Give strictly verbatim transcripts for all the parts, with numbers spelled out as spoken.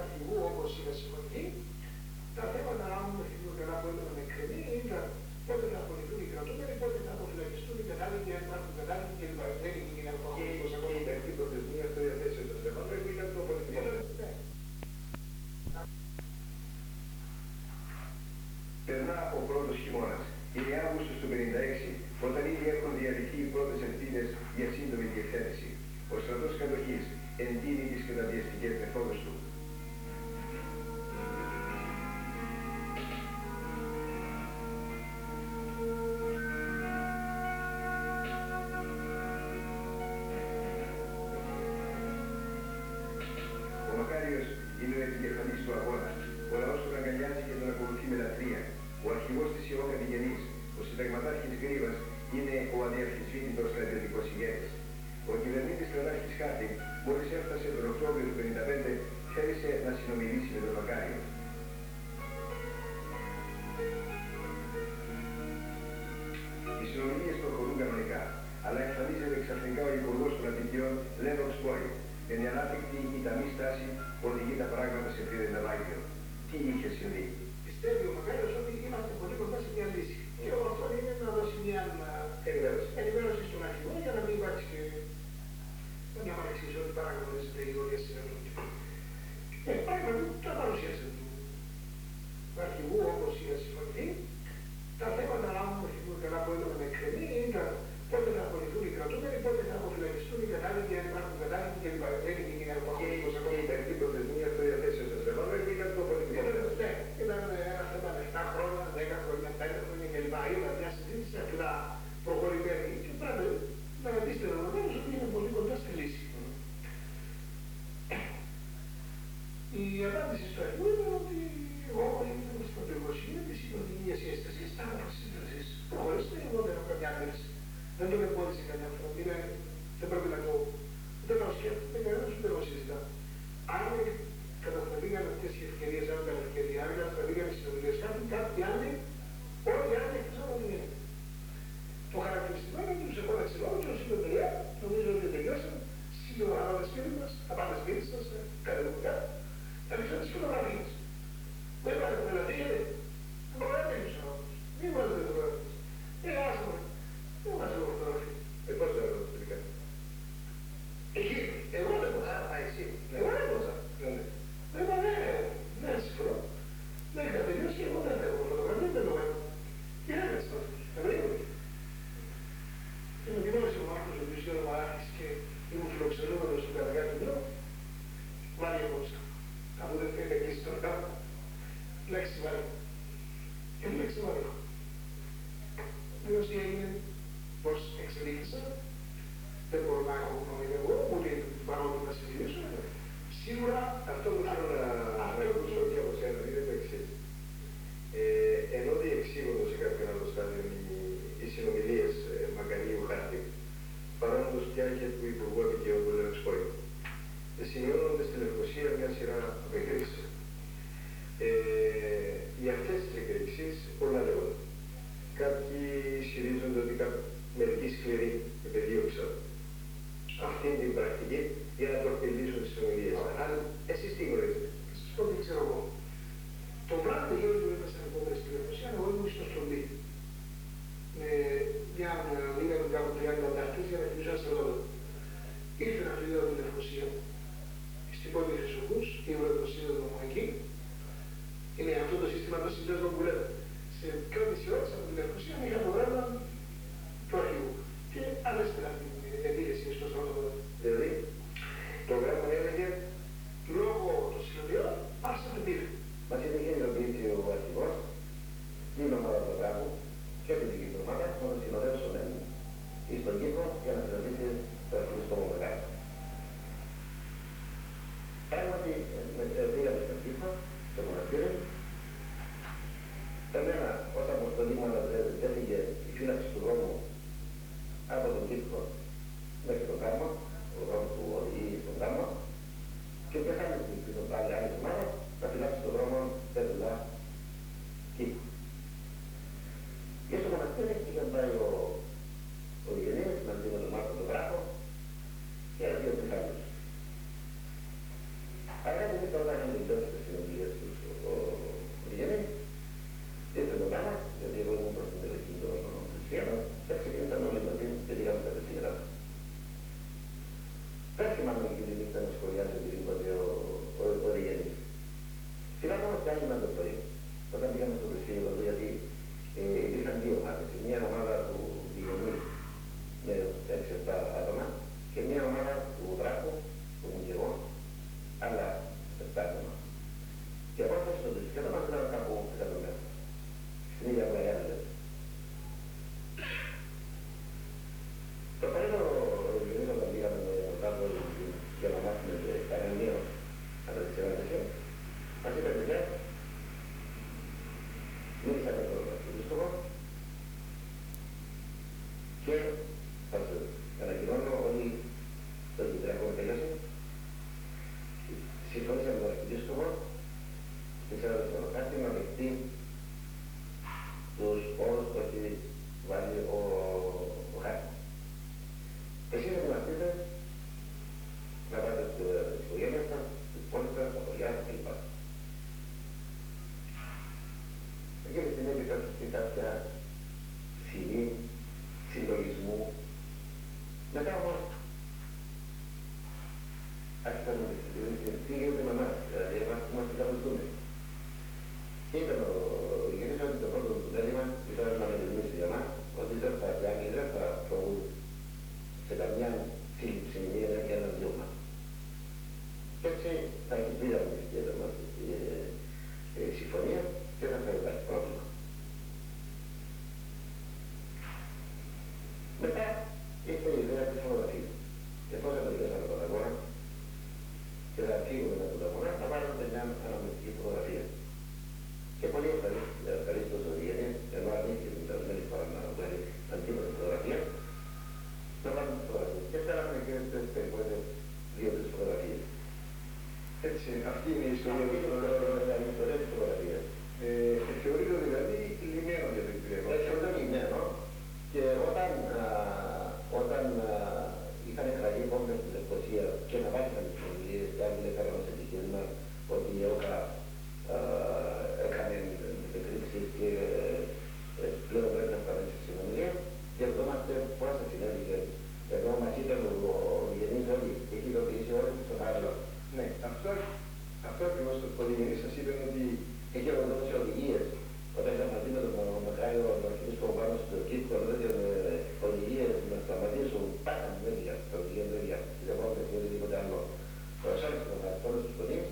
αρχηγού, όπως είχα συμφωνηθεί, τα θέματα, αν με θυμούν καλά, που έμεναν εκκρεμή ήταν πότε θα απολυθούν οι κρατούμενοι, πότε θα αποφυλακιστούν οι κατάλοιποι, αν υπάρχουν κατάλοιποι κλπ. Δεν είναι η ακόμα. Και η τακτή προθεσμία στο διαθέσιο των θεμάτων ήταν το πολιτικό. Περνά ο πρώτος χειμώνας. Είναι Αύγουστος του πενήντα έξι, όταν ήδη έχουν διαλυθεί οι πρώτες ευθύνες για σύντομη διευθέτηση. Ο στρατός κατοχής εντείνει τις καταδιαστικές μεθόδους του. Ο Μακάριος είναι ο επικεφαλής του αγώνα. Ο λαός τον αγκαλιάζει και τον ακολουθεί με λατρεία. Ο αρχηγός της ΙΟ Κατηγενής, ο συνταγματάρχης Γκρίβας, είναι ο αδιαμφισβήτητος στρατιωτικός ηγέτης. Ο κυβερνήτης κρατάρχης Χάρτινγκ, μόλις έφτασε τον Οκτώβριο του χίλια εννιακόσια πενήντα πέντε, θέλησε να συνομιλήσει με τον Μακάριο. Οι συνομιλίες προχωρούν κανονικά, αλλά εμφανίζεται ξαφνικά ο υπουργός των Αττικιών, Λένοξ Μπόι. Εν η ανάπτυκτη ή ταμή στάση οδηγεί τα πράγματα σε πλήρη ναυάγιο. Τι είχε συμβεί? Πιστεύει ο Μακάριος ότι είμαστε πολύ κοντά σε μια λύση. Και ο αυτό είναι να δώσει μια ενημέρωση. ενημέρωση στον αρχηγό για να μην υπάρξει και μια παρεξήγηση ότι παραγνωρίζεται η όλη συνεργασία. Ε, πράγματι, τα παρουσίασε του αρχηγού, όπως είχα συμφωνηθεί. Τα θέματα, αν μου θυμούν καλά, που έμεναν εκκρεμή ήταν πότε θα απολυθούν οι κρατούμενοι, πότε θα αποφυλακιστούν οι κατάλοιποι, αν υπάρχουν κατάλοιποι κλπ. Δεν είναι η ακόμα. Και η τακτή προθεσμία στο διαθέσιο των θεμάτων ήταν το πολιτικό. Ναι, ήταν ένα θέμα επτά χρόνια, δέκα χρόνια, πέντε χρόνια κλπ. Ήταν μια συζήτηση αρκετά προχωρημένη και πρέπει να δείτε ενδεχομένως ότι είναι πολύ κοντά στη λύση. Η απάντηση στο αρχηγό ήταν ότι εγώ ήμουν στο εργοσύνη της κοινωνικής σύστασης, τα σύστασης προχωρήστε, εγώ δεν έχω καμιά άμεση. Δεν τον εμπόδισε καμιά φορά, δεν πρέπει να το, δεν το σκέφτεται κανένας, ούτε το συζητά. Αν καταστραφήκαν αυτές οι ευκαιρίες, αν ήταν ευκαιρία, αν καταστραφήκαν οι συνομιλίες, κάποιοι άλλοι, όλοι οι άλλοι εκτός από την είναι. Το χαρακτηριστικό είναι ότι τους επώναξε λόγους, τους είπε παιδιά, νομίζω ότι τελειώσαν, σύντομα θα πάτε σπίτι μας, θα πάτε σπίτι σας, κάντε δουλειά, θα δείξω τις φωτογραφίες. Δεν πάτε να φύγετε, δεν μπορείτε τους ανθρώπους, μην βάζετε φωτογραφίες. Ε, άσχομαι, δεν βάζω φωτογραφίες. Ε, πώς δεν βάζω τελικά? Εκεί, εγώ δεν μπορούσα. Α, εσύ. Εγώ δεν μπορούσα. Ναι, ναι. Είπα, ναι, ναι, συμφωνώ. Δεν είχα τελειώσει και εγώ δεν έχω φωτογραφία, δεν το έχω. Και έγραψε το αυτός, ευρύγω. Και με γνώρισε ο Μάρκος, ο οποίος ήταν μαράχης και ήμουν φιλοξενούμενος στον κατακάτω του νέου. Μάρια Μόψα. Αφού δεν θέλει να κλείσει τον κάτω, λέξη Μάρια. Και λέξη Μάρια. Βεβαίως τι έγινε, πώς εξελίχθησα. Δεν μπορώ να έχω γνώμη εγώ, ούτε παρόλο να συζητήσω. Σίγουρα αυτό που θέλω να ακούσω και από σένα είναι το εξής. Ε, ενώ διεξήγονται σε κάποιον άλλο στάδιο οι, οι συνομιλίες ε, Μακαρίου Χάρτινγκ, παρόντος πια και του Υπουργού Αττικιών του Λένοξ Μπόι, ε, σημειώνονται στη Λευκοσία μια σειρά από εκρήξεις. Ε, για αυτές τις εκρήξεις πολλά λέγονται. Κάποιοι ισχυρίζονται ότι μερικοί σκληροί επεδίωξαν αυτή την πρακτική για να τροποποιήσουν τις συνομιλίες. Αν εσείς τι γνωρίζετε? Θα σας πω τι ξέρω εγώ. Το βράδυ που γύρω του ήμασταν επόμενες στη Λευκοσία, εγώ ήμουν στο Στολί. Με μια λίγα με κάπου τριάντα ανταχτές για να κοιμήσω ένα στρατόπεδο. Ήρθε ένα φιλίο από τη Λευκοσία, στην πόλη Χρυσοχούς, η Ευρωδοσύνδεσμο μου εκεί. Είναι αυτό το σύστημα των συνδέσμων που λέμε. Σε πιο μισή ώρα από τη Λευκοσία είχα το γράμμα του αρχηγού. Και ανέστηνα την επίθεση στο στρατόπεδο. Δηλαδή, το γράμμα έλεγε λόγω των συνομιλιών άρχισε να πήρε. μας είχε γενικοποιήσει ο αρχηγός, την ομάδα του γράμμου και την δική του ομάδα να τον συνοδεύσουν ή στον κήπο για να συναντήσει το αρχηγό Μακάριο. Πράγματι, πήγαμε στον κήπο, στο μοναστήρι. Εμένα, ως αποστολή μου αναφέρεται, έφυγε η φύλαξη του δρόμου από τον κήπο μέχρι τον γάμο, ο δρόμος που οδηγεί στον γάμο, και πεθάνε την άλλη άλλη εβδομάδα να φυλάξει τον δρόμο πέτουλα κήπου. Και στο μοναστήρι είχαν πάει ο, ο Γενής μαζί με τον Μάρκο τον Γράφο και δύο πεθάνους. Αλλά δεν ήταν όταν είχαν την Και σας ανακοινώνω ότι το Κυπριακό τελείωσε. Συμφωνήσαμε με τον Αρχιεπίσκοπο της Ελλάδας του Μονοκάτη να δεχτεί τους όρους που έχει βάλει ο, ο Χάρτης. Εσείς ετοιμαστείτε να πάτε στις οικογένειες σας, στις πόλεις σας, στα χωριά σας κλπ. Εκείνη τη στιγμή επιτρέψει κάποια σκηνή συλλογισμού. Μετά όμως άρχισαν να συζητήσουν τι γίνεται με εμάς, δηλαδή εμάς που είμαστε κάπως δούμε. Ήταν ο ηγετής ότι το πρώτο του μέλημα ήταν να μελετήσει για μας ότι δεν θα κάνει, δεν θα προβούν σε καμιά σύλληψη μία και έναν διώμα. Και έτσι θα έχει τρία μυστήρια μας η συμφωνία και δεν θα υπάρχει πρόβλημα. Μετά ήρθε η ιδέα της φωτογραφίας. Και πώς θα τελειώσαμε τον αγώνα και θα φύγουμε με τον αγώνα, θα βάλουμε μια αναμνηστική φωτογραφία. Και πολύ ευχαρίστως ο Διέννης, ενώ αρνήθηκε την περασμένη φορά να βγάλει αντίποτε φωτογραφία, να βάλουμε τις φωτογραφίες. Και πέραμε και στις περιπτώσεις δύο τις φωτογραφίες. Έτσι, αυτή είναι η ιστορία της φωτογραφίας. Ε, θεωρείται δηλαδή λιμένο για το Κυπριακό. Έτσι, όταν λιμένο και όταν, α, όταν α, είχαν εκραγεί πόμπες στη Λευκοσία και να βάθηκαν τις συνομιλίες και άλλοι έφεραν ως επιχείρημα ότι η ΕΟΚΑ έκανε εκρήξεις και ε, πλέον πρέπει να σταματήσει τη συνομιλία, διαβδόμαστε πώς θα συνέβηκε. Εδώ μας ήταν ο Γενής όλοι, έχει ειδοποιήσει όλες τις ομάδες. Ναι, αυτό, αυτό ακριβώς το Γενής σας είπε ότι έχει δώσει οδηγίες. Όταν ήταν μαζί με τον Μαχάριο Αρχιεπίσκοπο πάνω στο Κύπρο, έδωσε οδηγίες να σταματήσουν πάντα με για τα οδηγία δεν για τις επόμενες ή οτιδήποτε άλλο. Σε όλες τις ομάδες, όλες τις γονείς.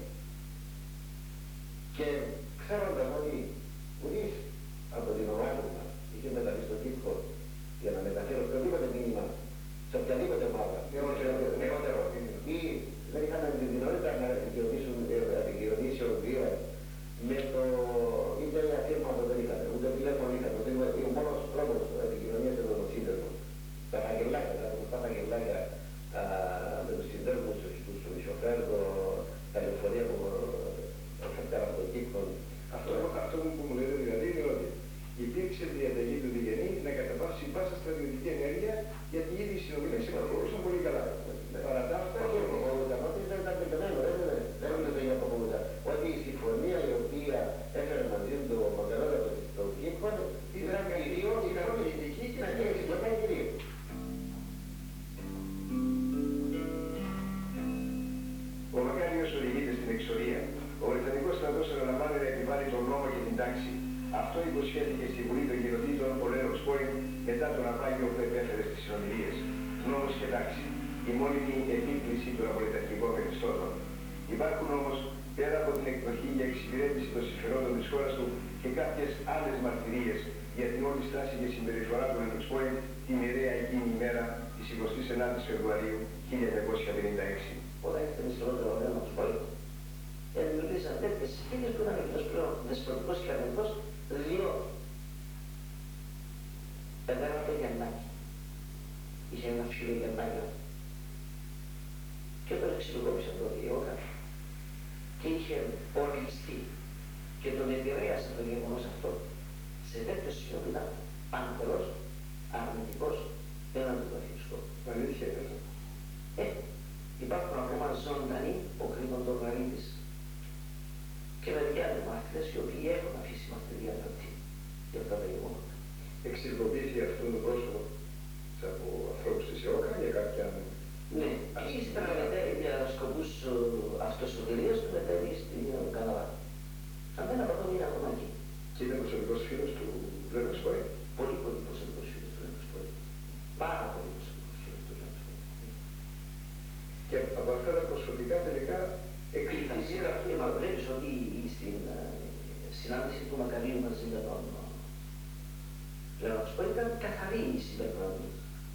Και ξέροντας ότι ουδής από την ομάδα μας είχε μεταβεί στο Κύπρο για να μεταφέρει οποιοδήποτε μήνυμα σε οποιαδήποτε ομάδα, νεότερο, ή δεν είχαν την δυνατότητα να επικοινωνήσει ο Δίας με το είτε αφήρματο δεν είχαν, ούτε τηλέφωνο είχαν, ότι ο μόνος τρόπος επικοινωνίας ήταν ο σύνδεσμος. Τα φαγγελάκια, τα γνωστά φαγγελάκια με τους συνδέσμους, τους σοφέρ, τα λεωφορεία που έφεραν από το Κύπρο. Αυτό, αυτό που μου λέτε δηλαδή είναι ότι υπήρξε διαταγή του Διγενή να καταβάσει πάσα στρατιωτική ενέργεια γιατί ήδη οι συνομιλίες προχωρούσαν πολύ καλά. Παρά τα αυτά, ο Ουδανότης δεν ήταν πεγμένο, δεν μιλούσε για απομούδα. Ότι η συμφωνία η οποία έφερε μαζί του ο Μακαρόδατος στο Κύπρο ήταν κυρίως ικανοποιητική και η συμφωνία κυρίως. Ο Μακάριος οδηγείται στην εξορία. Ο Βρετανικός στρατός αναλαμβάνει να επιβάλλει τον νόμο και την τάξη. Αυτό υποσχέθηκε στη Βουλή των Κοινοτήτων ο Λένοξ Πόιντ μετά το ναυάγιο που επέφερε στις συνομιλίες. Νόμος και τάξη. Η μόνιμη επίκληση των απολυταρχικών καθεστώτων. Υπάρχουν όμως, πέρα από την εκδοχή για εξυπηρέτηση των συμφερόντων της χώρας του και κάποιες άλλες μαρτυρίες για την όλη στάση και συμπεριφορά του Λένοξ Πόιντ τη μοιραία εκείνη ημέρα της εικοστής ενάτης Φεβρουαρίου χίλια εννιακόσια πενήντα έξι. Όταν είστε μισθρότερο ο Λένοξ Πόιντ, δημιουργήσαν τέτοιες σκήνες που ήταν εκτός πλέον δεσποτικός και αρνητικός, διότι πέδεραν το Γιαννάκι. Είχε ένα φίλο Γιαννάκιο και τον εξηλοκόπησαν τότε η ΕΟΚΑ και είχε οργιστεί και τον επηρέασε το γεγονός αυτό σε τέτοιο σημείο που ήταν παντελώς αρνητικός έναντι του Αρχιεπισκόπου. Αλήθεια είναι αυτό. Ε, υπάρχουν ακόμα ζωντανοί ο Κρήτον τον Μαρίτης και μερικοί άλλοι μάρτυρες οι οποίοι έχουν αφήσει μαρτυρία γραπτή για αυτά τα γεγονότα. Εξυλοποιήθηκε αυτό το πρόσωπο από ανθρώπους της ΕΟΚΑ για κάποια... Ναι, και ύστερα μετέβη για σκοπούς αυτοσωτηρίας του μετέβη στην Καναδά. Αν δεν απατώμενε ακόμα εκεί. Και ήταν προσωπικός φίλος του Λένοξ Πόιντ. Πολύ πολύ προσωπικός φίλος του Λένοξ Πόιντ. Πάρα πολύ προσωπικός φίλος του Λένοξ Πόιντ. Και από αυτά τα προσωπικά τελικά εκκληθεί και μα βλέπεις ότι στην συνάντηση του Μακαρίου μαζί με τον Λένοξ Πόιντ ήταν καθαρή η συμπεριφορά του.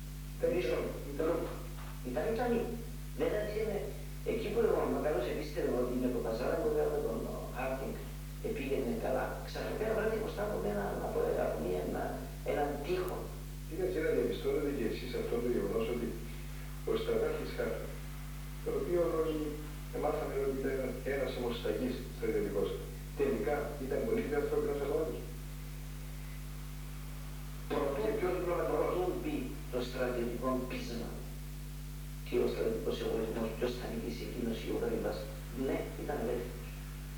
Ήταν ικανή. Δεν έτυχε εκεί που ο Μακαρός επίστευε ότι με τον Παζάρα που με τον Χάρτινγκ πήγαινε καλά. Ξαφνικά βράδυ μπροστά από έναν έναν τείχο. Τι δεν ξέρετε διαπιστώνετε και εσείς αυτό το γεγονός ότι ο στρατάρχης Χάρτη, το οποίο όλοι μάθαμε ότι ήταν ένας ομοσταγής στρατιωτικός, τελικά ήταν πολύ πιο ανθρώπινος από όλους. Προτούν πει το στρατιωτικό πείσμα και ο στρατιωτικός εγωισμός ποιος θα νικήσει εκείνος ή ο Γαριβάς. Ναι, ήταν ελεύθερος.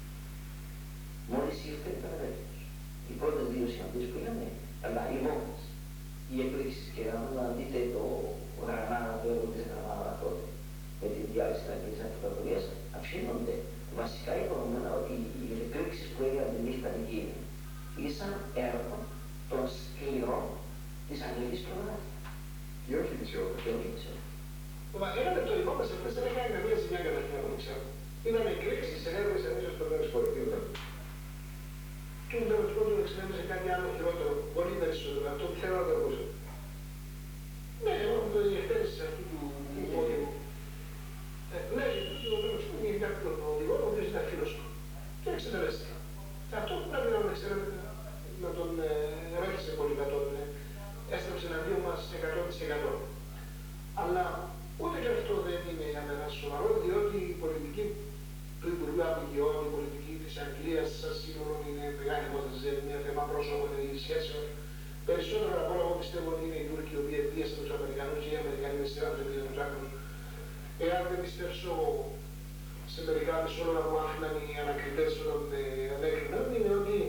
Μόλις ήρθε ήταν ελεύθερος. Οι πρώτες δύο συναντήσεις που είχαμε, αλλά οι μόνες, οι εκρήξεις, και αν δείτε το γρανάδα, το έργο της γρανάδα τότε, με τη διάλυση της Αγγλικής Αυτοκρατορίας, αφήνονται βασικά υποδομένα ότι οι εκρήξεις που έγιναν τη νύχτα εκείνη ήσαν έργο των σκληρών της Αγγλικής Προγράμματας. Και όχι της ΕΟΚΑ. Και όχι της ΕΟΚΑ. Μα ένα λεπτό, οι βόμβες αυτές δεν έκανε καμία ζημιά καταρχήν από το ξέρω. Ήταν εκρήξεις. Συνέβη σε εμείς στον Εξπόρτη, τι ήταν. Του Εξπόρτη εξυνέβησε κάτι άλλο χειρότερο, πολύ περισσότερο. Αυτό που θέλω να το ακούσω. Ναι, εγώ το διεχτέρηση αυτού του οδηγού. Ναι, γιατί ο Εξπόρτη είχε κάποιον οδηγό, ο οποίος ήταν φίλος του. Και εξετελέστηκε. Και αυτό που πρέπει να ξέρετε, να τον ρώτησε πολύ, να τον έστρεψε εναντίον μας εκατό τοις εκατό. Αλλά ούτε και αυτό δεν είναι για μένα σοβαρό, διότι η πολιτική του Υπουργείου Αμυγιών, η πολιτική της Αγγλίας, σας σίγουρο είναι μεγάλη υπόθεση, δεν είναι θέμα πρόσωπων ή σχέσεων. Περισσότερο από όλα, εγώ πιστεύω ότι είναι οι Τούρκοι οι οποίοι πίεσαν τους Αμερικανούς και οι Αμερικανοί δεν στείλαν τους επίδες τους άκρους. Εάν δεν πιστέψω σε μερικά μισόλογα που άφηναν οι ανακριτές όταν ανέκριναν, είναι ότι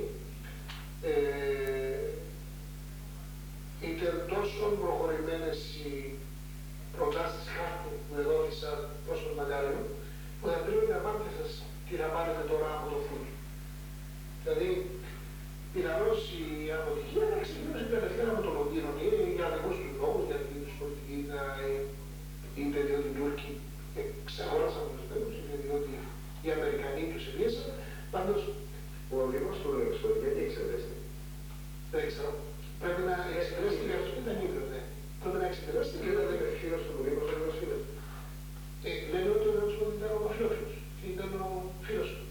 ε, ήταν τόσο προχωρημένες οι προτάσεις χάρτη που εδόθησαν προς τον Μακάριο, που θα πρέπει να πάρετε σας τι θα πάρετε τώρα από το φούρνο. Δηλαδή, πιθανώς η αποτυχία να ξεκινήσει κατευθείαν από το Λονδίνο ή για δικούς τους λόγους, για την τους πολιτική, είτε διότι οι Τούρκοι εξαγόρασαν τους Βέλους, είτε διότι οι Αμερικανοί τους επίεσαν. Πάντως, ο οδηγός του Εξπόρτη γιατί εξαιρέστηκε. Δεν ξέρω. Πρέπει να εξαιρέστηκε, αυτό ήταν ίδιο, ναι. Πρέπει να εξαιρέστηκε και ήταν φίλος του Βουλίου, ο φίλος. Ε, λένε ότι ο Εξπόρτη ήταν ο φιλόφιλος και ήταν ο φίλος του.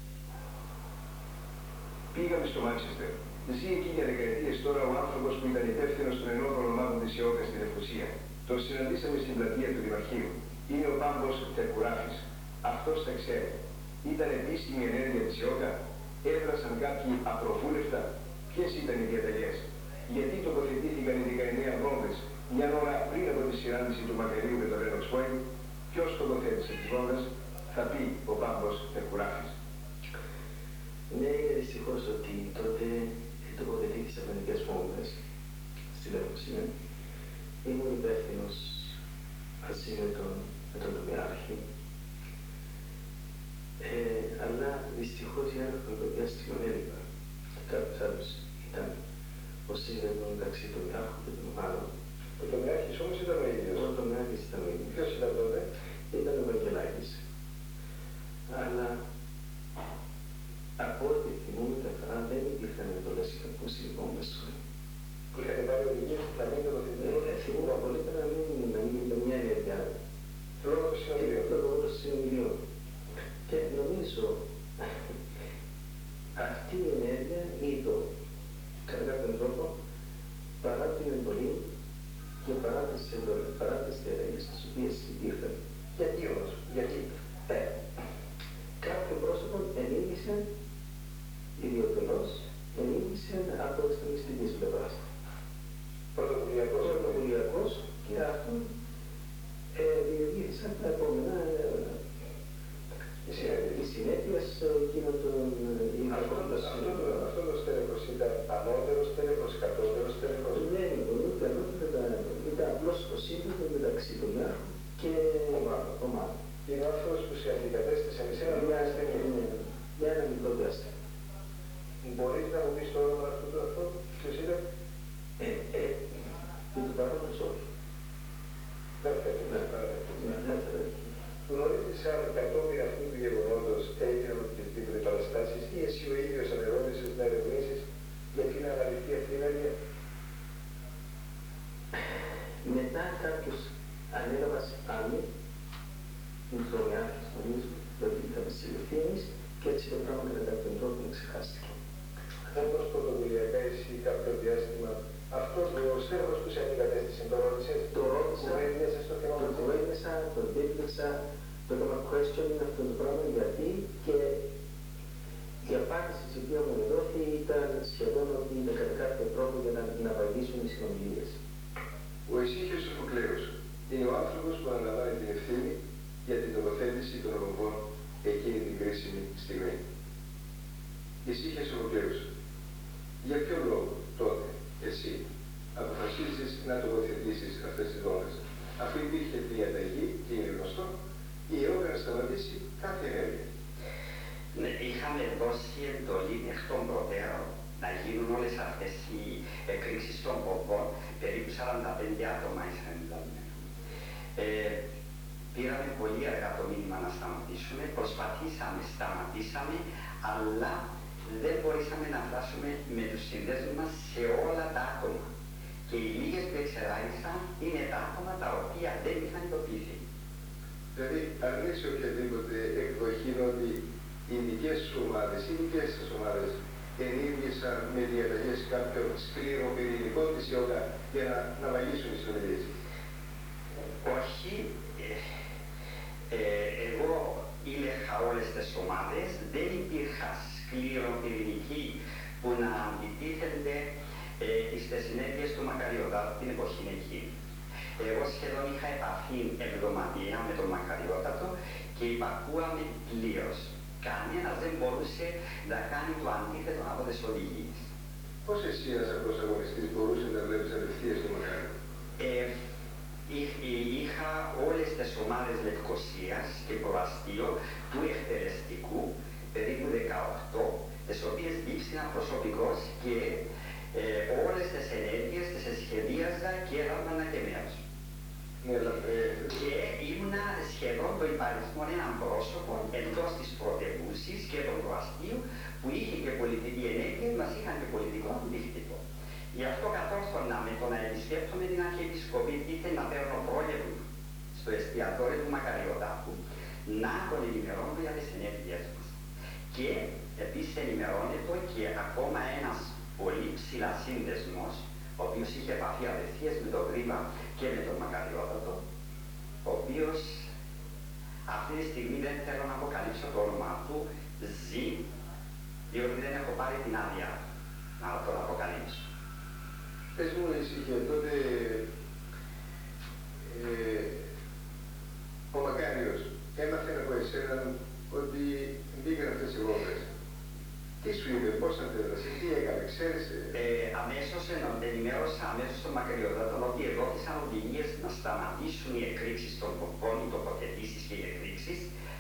Πήγαμε στο Μάντσεστερ. Ζει εκεί για δεκαετίες τώρα ο άνθρωπος που ήταν υπεύθυνος των ενόπλων ομάδων της ΕΟΚΑ στη Λευκοσία. Τον συναντήσαμε στην πλατεία του Δημαρχείου. Είναι ο Πάμπος Τερκουράφης. Αυτός τα ξέρει. Ήταν επίσημη ενέργεια της ΕΟΚΑ. Έδρασαν κάποιοι απροβούλευτα. Ποιες ήταν οι διαταγές. Γιατί τοποθετήθηκαν οι δεκαεννέα βόμβες μια ώρα πριν από τη συνάντηση του Μακαρίου με τον Lennox Point. Ποιος τοποθέτησε τις βόμβες, θα πει ο Πάμπος Τερκουράφης. Ναι, είναι δυστυχώς ότι τότε τοποθετήθησαν μερικές βόμβες στη Λευκοσία. Ήμουν υπεύθυνος μαζί με τον, με τον Δημάρχη. Ε, αλλά δυστυχώς για ένα χρονικό διάστημα έλειπα. Κάποιος άλλος ήταν ο σύνδεσμος μεταξύ του Δημάρχου και των ομάδων. Ο Τομιάρχης όμως ήταν ο ίδιος. Ο Τομιάρχης ήταν ο ίδιος. Ποιος ήταν τότε? Ήταν ο Βαγγελάκης. Αλλά από ό,τι θυμούμαι τα φορά δεν υπήρχαν εντολές για το συμβόμες. Που είχατε πάρει οδηγίες να μην το δοθετήσουν. Ε, θυμούμαι απολύτως να μην είναι μια ενέργεια. Λόγω του συνομιλίου. Λόγω του συνομιλίου. Και νομίζω αυτή η ενέργεια είδω κατά κάποιον τρόπο παρά την εντολή και παρά τις εντολές, παρά τις ενέργειες τις οποίες υπήρχαν. Γιατί όμως, γιατί. Ε, κάποιο πρόσωπο ενήγησε ιδιωτελώς, ενήγησε από εξτρεμιστικής πλευράς. Πρωτοβουλιακός. Πρωτοβουλιακός και αυτό ε, δημιουργήσαν τα επόμενα ε, οι συνέπειες εκείνων των ιδιωτικών. Αυτό το στέλεχος ήταν ανώτερος στέλεχος, κατώτερος στέλεχος. Δεν είναι ούτε ανώτερο, ήταν απλώς το σύνδεσμο μεταξύ του Δημάρχου και ομάδων. Είναι ο άνθρωπος που σε αντικατέστησε με σένα μια ασθενή. Για ένα μικρό διάστημα. Μπορείς να μου πεις το όνομα αυτού του ανθρώπου, ποιος ήταν? Ε, ε, και του παρόντος όχι. Δεν φαίνεται. Γνωρίζεις αν κατόπιν αυτού του γεγονότος έγιναν οποιασδήποτε παραστάσεις ή εσύ ο ίδιος ανερώτησες να ερευνήσεις γιατί να αναλυθεί αυτή η ενέργεια? Μετά κάποιος ανέλαβας άλλη, Μητρομιάρχης νομίζω, ότι είχαμε συλληφθεί εμείς και έτσι το πράγμα κατά κάποιον τρόπο ξεχάστηκε. Όπως πρωτοβουλιακά εσύ κάποιο διάστημα Αυτό το στέλεχος που σε αντικατέστησε, το ρώτησες, Το ρώτησα, κουβέντιασες στο θέμα το του κουβέντιασα, το δίπληξα, το έκανα questioning αυτό το πράγμα γιατί και η απάντηση η οποία μου δόθη ήταν σχεδόν ότι είναι κατά κάποιο τρόπο για να, να βοηθήσουν οι συνομιλίες. Ο Ησύχιος Σοφοκλέους είναι ο άνθρωπος που αναλαμβάνει την ευθύνη για την τοποθέτηση των Ρωμβών εκείνη την κρίσιμη στιγμή. Ησύχιο Σοφοκλέους, για ποιο λόγο τότε εσύ αποφασίζεις να τοποθετήσεις αυτές τις βόμβες, αφού υπήρχε διαταγή και είναι γνωστό, η ΕΟΚ να σταματήσει κάθε ενέργεια. Ναι, είχαμε δώσει εντολή εκ των προτέρων να γίνουν όλες αυτές οι εκρήξεις των πομπών, περίπου σαράντα πέντε άτομα ήσαν ενταλμένοι. Ε, πήραμε πολύ αργά το μήνυμα να σταματήσουμε, προσπαθήσαμε, σταματήσαμε, αλλά δεν μπορούσαμε να φτάσουμε με τους συνδέσμους μας σε όλα τα άτομα. Και οι λίγες που εξεράγησαν είναι τα άτομα τα οποία δεν είχαν ειδοποιηθεί. Δηλαδή, αρνείσαι οποιαδήποτε εκδοχή ότι οι δικές σου ομάδες, οι δικές σας ομάδες ενήργησαν με διαταγές κάποιων σκληροπυρηνικών της ΙΟΚΑ για να ναυαγίσουν οι συνομιλίες. Όχι, ε, ε, εγώ έλεγα όλες τις ομάδες, δεν υπήρχαν σκληροπυρηνικοί που να αντιτίθενται ε, στις συνέπειες του Μακαριωτάτου την εποχή εκείνη. Εγώ σχεδόν είχα επαφή εβδομαδιαία με τον Μακαριώτατο και υπακούαμε πλήρως. Κανένας δεν μπορούσε να κάνει το αντίθετο από τις οδηγίες. Πώς εσύ ένας απλός αγωνιστής μπορούσε να βλέπεις απευθείας το Μακάριο? Ε, είχα όλες τις ομάδες Λευκωσίας και προαστείο του εκτελεστικού, περίπου δεκαοκτώ, τις οποίες δείξα προσωπικώς και ε, όλες τις ενέργειες τις σχεδίαζα και έλαβα και μέρος. Ναι, αλλά, ε, και ήμουνα σχεδόν το υπαριθμό έναν πρόσωπο εντός της πρωτεύουσης και των προαστίου που είχε και πολιτική ενέργεια, μας είχαν και πολιτικό αντίκτυπο. Γι' αυτό κατόρθωνα με το να επισκέπτομαι την Αρχιεπισκοπή είτε να παίρνω πρόλευμα στο εστιατόριο του Μακαριωτάκου, να τον ενημερώνω για τις ενέργειές μας. Και επίσης ενημερώνεται και ακόμα ένας πολύ ψηλά σύνδεσμος, ο οποίος είχε επαφή απευθείας με τον Γρήβα και με τον Μακαριώτατο, ο οποίος αυτή τη στιγμή δεν θέλω να αποκαλύψω το όνομά του, ζει, διότι δεν έχω πάρει την άδεια να τον αποκαλύψω. Πες μου, Ησύχιο, τότε ε, ο Μακάριος έμαθε από εσένα ότι μπήκαν αυτές οι βόμβες. Τι σου είπε, πώς αντέδρασε, τι έκανε, ξέρεις? Ε, αμέσως ενημέρωσα αμέσως τον Μακαριώτατο ότι εδόθησαν οδηγίες να σταματήσουν οι εκρήξεις των πομπών, οι τοποθετήσεις και οι εκρήξεις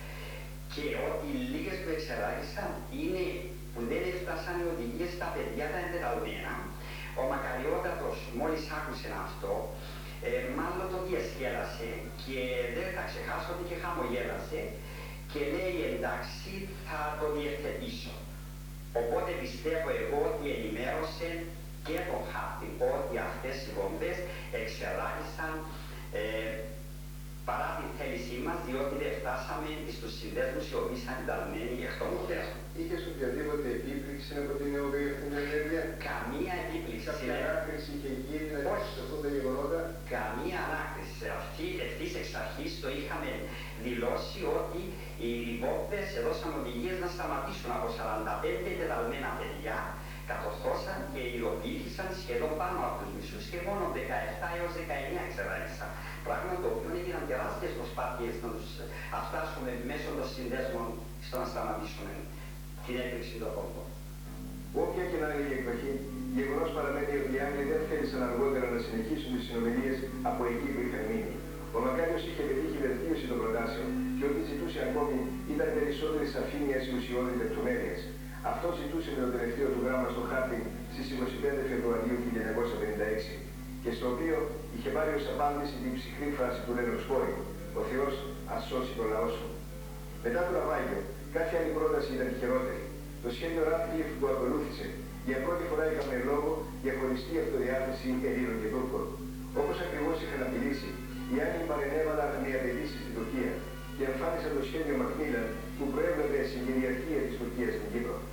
και ότι οι λίγες που εξεράγησαν είναι που δεν έφτασαν οι οδηγίες στα παιδιά τα εντεταλμένα. Ο Μακαριώτατος μόλις άκουσε αυτό, ε, μάλλον το διασκέλασε και δεν θα ξεχάσω ότι και χαμογέλασε και λέει εντάξει θα το διευθετήσω. Οπότε πιστεύω εγώ ότι ενημέρωσε και τον χάρτη ότι αυτές οι βόμβες εξεράγησαν ε, παρά τη θέλησή μας, διότι δεν φτάσαμε στους συνδέσμους οι οποίοι ήταν ενταλμένοι εκ των προτέρων. Είχες οποιαδήποτε επίπληξη από την ΕΟΚΑ για αυτήν την ενέργεια? Καμία επίπληξη. Κάποια ανάκριση είχε γίνει να σε αυτά τα γεγονότα? Καμία ανάκριση. Αυτή ευθύς εξ αρχής το είχαμε δηλώσει ότι οι βόμβες έδωσαν οδηγίες να σταματήσουν από σαράντα πέντε εντεταλμένα παιδιά, κατορθώσαν και υλοποιήθησαν σχεδόν πάνω από τους μισούς και μόνο δεκαεπτά έως δεκαεννέα εξεράγησαν. Πράγμα το οποίο έγιναν τεράστιες προσπάθειες να τους φτάσουμε μέσω των συνδέσμων στο να σταματήσουμε την έκρηξη των πόμπων. Όποια και να είναι η εκδοχή, γεγονός παραμένει ότι οι Άγγλοι δεν θέλησαν αργότερα να συνεχίσουν τις συνομιλίες από εκεί που είχαν μείνει. Ο Μακάριος είχε πετύχει βελτίωση των προτάσεων και ό,τι ζητούσε ακόμη ήταν περισσότερη σαφήνεια σε ουσιώδη λεπτομέρειες. Αυτό ζητούσε με το τελευταίο του γράμμα στο χάρτη στις είκοσι πέντε Φεβρουαρίου χίλια εννιακόσια πενήντα έξι και στο οποίο είχε πάρει ως απάντηση την ψυχρή φράση του Λέονος Πόρη «Ο Θεός ας σώσει το λαό σου». Μετά το ναυάγιο, κάθε άλλη πρόταση ήταν χειρότερη. Το σχέδιο Ράφλιεφ που ακολούθησε για πρώτη φορά έκαμε λόγο για χωριστή αυτοδιάθεση Ελλήνων και Τούρκων. Όπως ακριβώς είχαν απειλήσει, οι Άγγλοι παρενέβαλαν με απαιτήσεις στην Τουρκία και εμφάνισαν το σχέδιο Μακμίλαν που προέβλεπε στην κυριαρχία της Τουρκίας στην Κύπρο.